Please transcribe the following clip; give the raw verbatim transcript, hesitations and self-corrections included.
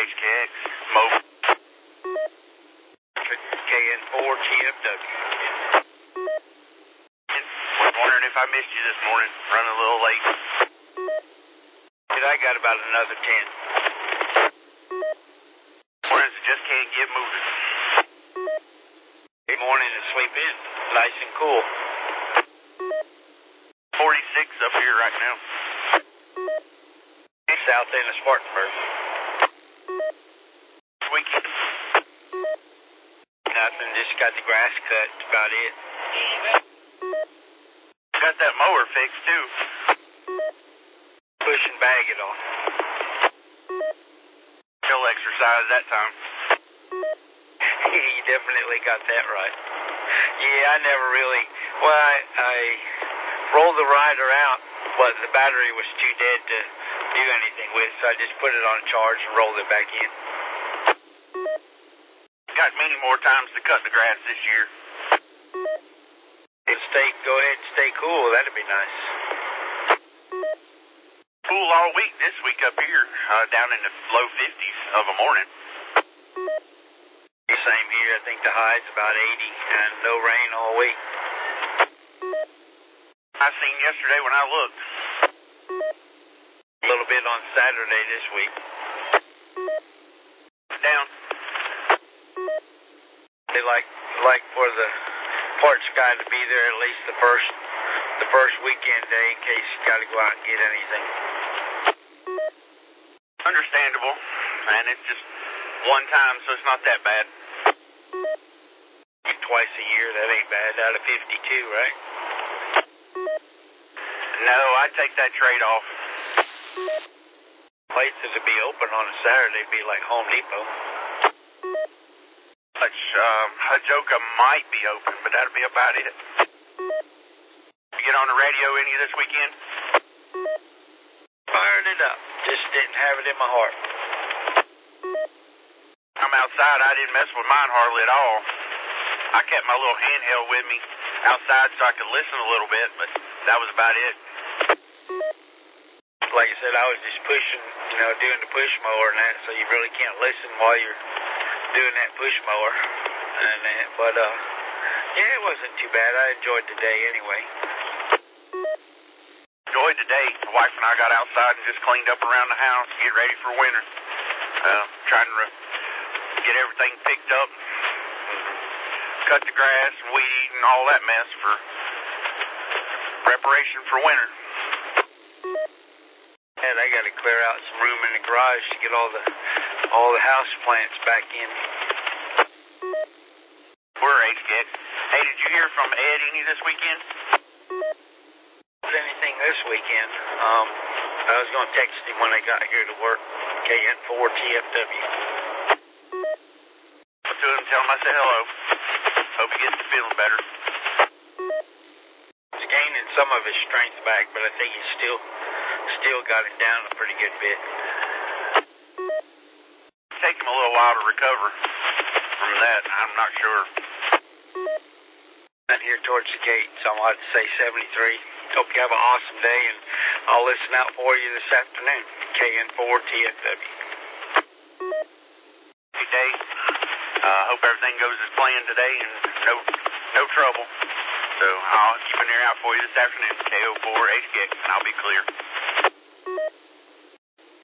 H K X, Mobile. K N four T F W. Was wondering if I missed you this morning, running a little late. Dude, I got about another ten. Mornings just can't get moving. Good morning and sleep in. Nice and cool. forty-six up here right now. South end of Spartanburg. Weekend. Nothing, just got the grass cut. That's about it. Got that mower fixed too. Push and bag it on. Hill exercise that time. You definitely got that right. Yeah, I never really, well, I, I rolled the rider out, but the battery was too dead to do anything with, so I just put it on charge and rolled it back in. Got many more times to cut the grass this year. Stay, go ahead and stay cool, that'd be nice. Cool all week this week up here, uh, down in the low fifties of a morning. Same here, I think the high's about eighty and no rain all week. I seen yesterday when I looked. A little bit on Saturday this week. Down. They like like for the part sky to be there at least the first the first weekend day in case you got to go out and get anything. Understandable, and it's just one time, so it's not that bad. Twice a year, that ain't bad. Out of fifty-two, right? No, I'd take that trade off. Places to be open on a Saturday be like Home Depot. Which, um, Hajoka might be open, but that'll be about it. You get on the radio any this weekend? Fired it up. Just didn't have it in my heart. I'm outside. I didn't mess with mine hardly at all. I kept my little handheld with me outside so I could listen a little bit, but that was about it. Like I said, I was just pushing, you know, doing the push mower and that, so you really can't listen while you're doing that push mower. And that, but, uh, yeah, it wasn't too bad. I enjoyed the day anyway. Enjoyed the day. My wife and I got outside and just cleaned up around the house, get ready for winter. Uh, trying to re- get everything picked up, cut the grass and weed eat and all that mess for preparation for winter. And I got to clear out some room in the garage to get all the all the house plants back in. We're H K X. Hey, did you hear from Ed any this weekend? Anything this weekend? Um, I was going to text him when I got here to work. K N four T F W. Go to him, tell him I said hello. Hope he gets to feeling better. He's gaining some of his strength back, but I think he's still still got it down a pretty good bit. Take him a little while to recover from that. I'm not sure. Out here towards the gate, so I'm about to say seventy-three. Hope you have an awesome day, and I'll listen out for you this afternoon. K N four T F W. Good day. Uh, hope everything goes as planned today, and no no trouble. So I'll keep an ear out for you this afternoon. K O four H K X, and I'll be clear.